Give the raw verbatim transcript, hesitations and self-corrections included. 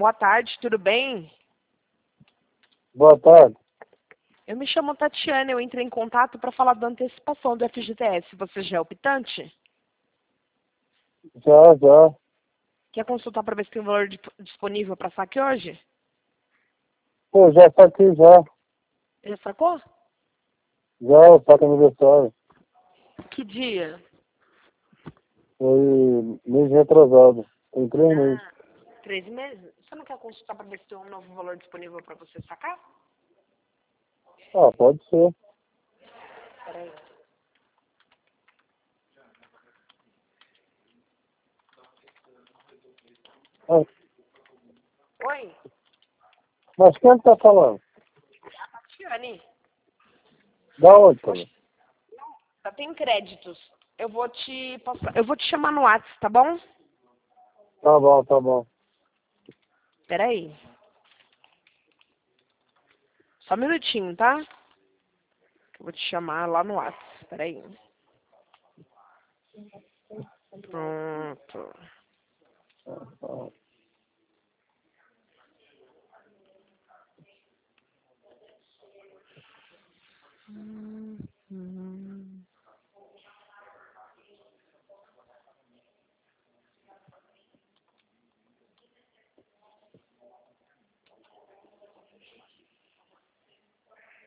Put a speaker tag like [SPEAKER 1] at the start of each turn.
[SPEAKER 1] Boa tarde, tudo bem?
[SPEAKER 2] Boa tarde.
[SPEAKER 1] Eu me chamo Tatiana, eu entrei em contato para falar da antecipação do F G T S. Você já é optante?
[SPEAKER 2] Já, já.
[SPEAKER 1] Quer consultar para ver se tem valor di- disponível para saque hoje?
[SPEAKER 2] Pô, já saquei já.
[SPEAKER 1] Já sacou?
[SPEAKER 2] Já, o saque aniversário.
[SPEAKER 1] Que dia?
[SPEAKER 2] Foi mês retrasado. Tem três meses.
[SPEAKER 1] Ah, três meses? Você não quer consultar para ver se tem um novo valor disponível para você sacar?
[SPEAKER 2] Ah, pode ser.
[SPEAKER 1] Peraí.
[SPEAKER 2] Ah,
[SPEAKER 1] Oi?
[SPEAKER 2] mas quem tá falando?
[SPEAKER 1] Tatiane,
[SPEAKER 2] Da onde, cara?
[SPEAKER 1] só tem créditos. Eu vou te passar, eu vou te chamar no WhatsApp, tá bom?
[SPEAKER 2] Tá bom, tá bom.
[SPEAKER 1] Peraí. Só um minutinho, tá? Eu vou te chamar lá no WhatsApp. Peraí. Pronto.